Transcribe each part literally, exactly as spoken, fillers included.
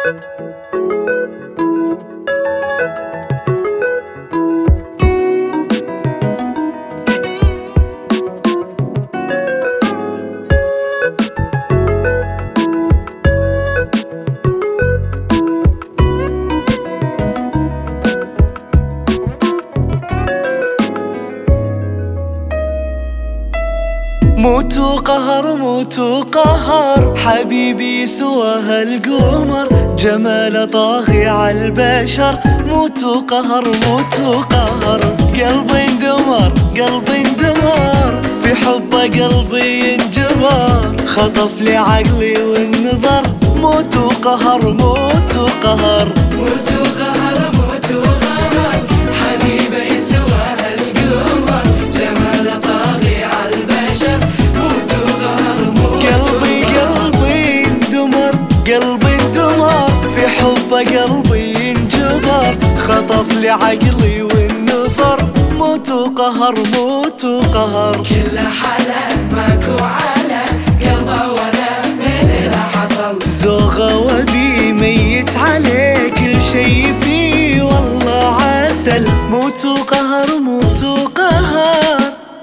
موتو قهر موتو قهر حبيبي سواها القمر، جمال طاغي عالبشر. موتو قهر موتو قهر، قلبي اندمر قلبي اندمر، في حبه قلبي انجبر، خطف لي عقلي والنظر. موتو قهر موتو قهر موتو قهر موتو قهر حبيبي سواها القمر، جمال طاغي عالبشر. موتو قهر موتو قلبي قلبي اندمر قلبي اندمر، في حبه قلبي انجبر، خطف لي عقلي والنظر. موتو قهر موتو قهر، كل حلا ماكو على قلبه ولا مثله حصل. زوغه وبي ميت عليه، كل شي فيه والله عسل. موتو قهر موتو قهر.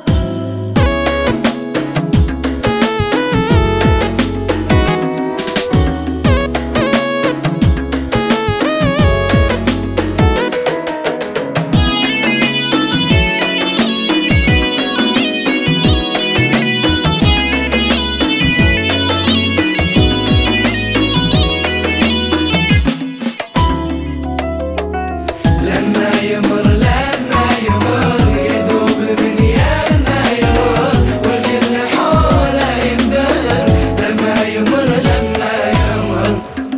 لما يمر لما يمر يذوب من يما يمر، والكل حوله ينبهر. لما يمر لما يمر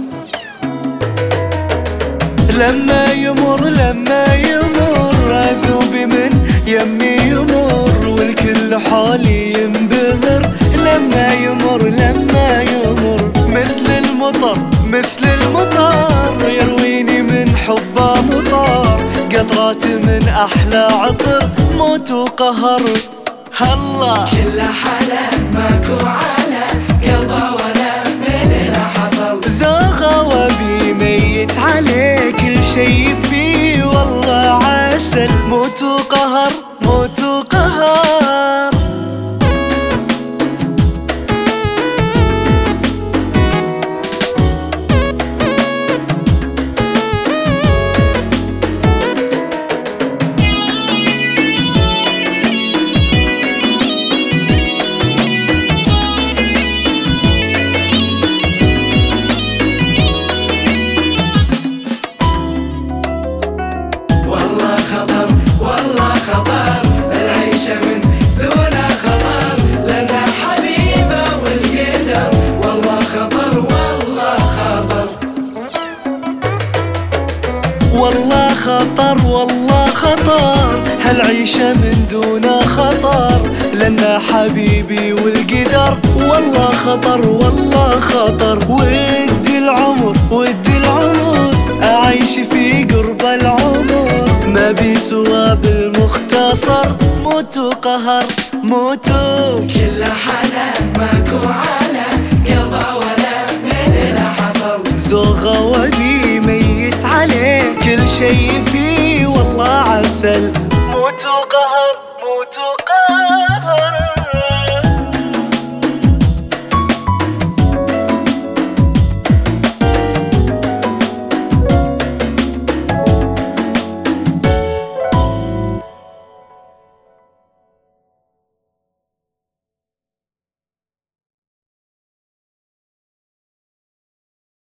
لما يمر لما يمر اذوب من يمي يمر، والكل حولي ينبهر. لما يمر لما يمر مثل المطر مثل المطر، يرويني من حبه مطر، قطرات من احلى عطر. موتو قهر هلا كل حلا ماكو على قلبه ولا مثله حصل. زاغه وبي ميت عليه، كل شي فيه والله عسل. موتو قهر موتو قهر. والله خطر والله خطر العيشة من دون خطر، لنا حبيبة والقدر. والله خطر والله خطر والله خطر والله خطر، هالعيشة من دون خطر، لنا حبيبي والقدر. والله خطر والله خطر، ودي العمر ودي العمر، أعيش في قرب العمر، ما بي سوى بالمختصر. موتو قهر موتو كل حلا ماكو على قلبه ولا مثله حصل. زوغه وبي ميت عليه، كل شي فيه والله عسل.